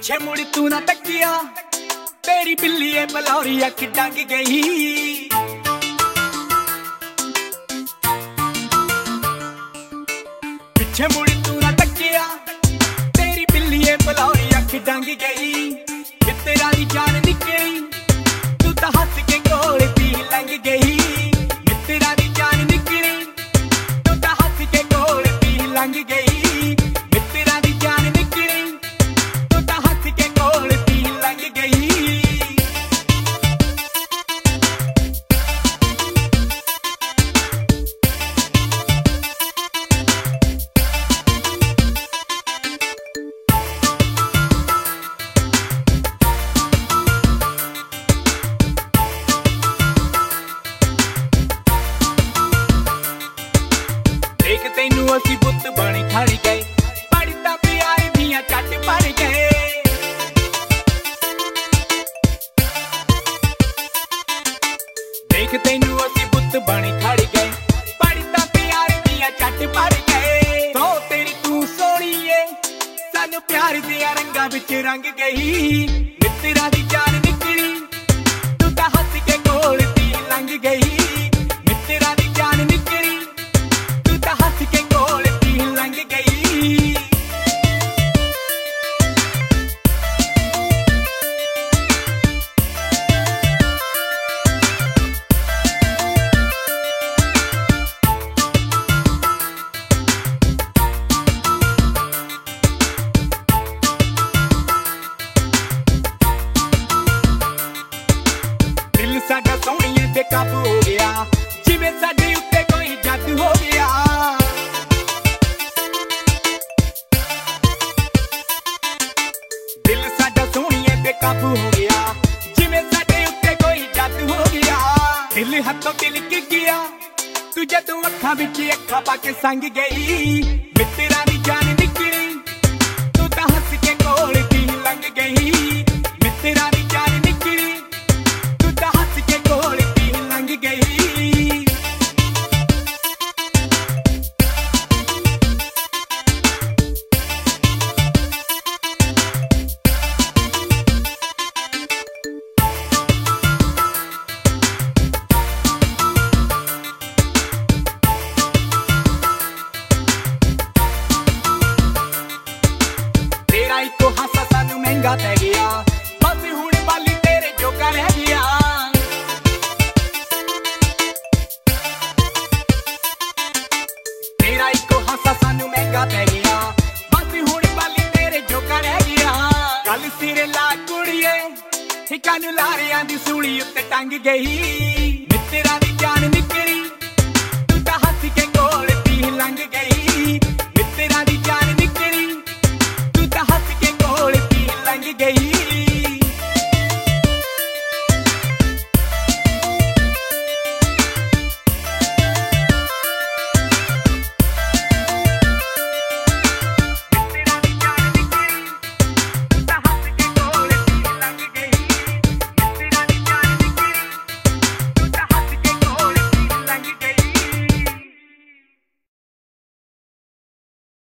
पिछे मुड़ तू ना तकिया, तेरी बिल्ली है बलौरी अख डंग गई। पिछे मुड़ तू ना तकिया, तेरी बिल्ली है बलौरी अख डंग गई। तेरा दी जान निकली, तू तो हंस के कोल दी लंघ गई। तेरा दी जान निकली, तू तो हंस के कोल दी लंघ गई। देख तैनू असी बुत बन खड़ गए, पढ़ता प्यार दियां चट पड़ गए। देख तैनू असी बुत बन खड़ गए, पढ़ता प्यार दियां चट पड़ गए। तो तेरी तू सोहणीए, सानू प्यार दियां रंगां विच रंग गई। मित्तरा दी जान निकली, तू तां हंस के कोल दी लंघ गई। मित्तरा दी जान निकली, हंस के कोल दी लंघ गई। दिल साडा सोहणीए बेकाबू हो गया, जिवें साडे उत्ते कोई जादू हो गया। दिल साडा सोहणीए बेकाबू हो गया, जिवें साडे उत्ते कोई जादू हो गया। दिल हथों तिलक गया, तू जदों अखां विच अखां पा के संग गई। मित्तरा दी जान निकली, तू तां हंस के कोल दी लंघ गई। मित्तरा दी जान निकली, तू तां हंस के कोल दी लंघ गई। तेरा इको हासा सानू महंगा पै गया, बस हुण वाली तेरे जोगा रह गया। तेरा इको हासा सानू महंगा पै गया, बस हुण वाली तेरे जोगा रह गया। गल सिरे ला कुड़िए, ठिकानू लारियां दी सूली उत्ते टंग गई। मित्तरा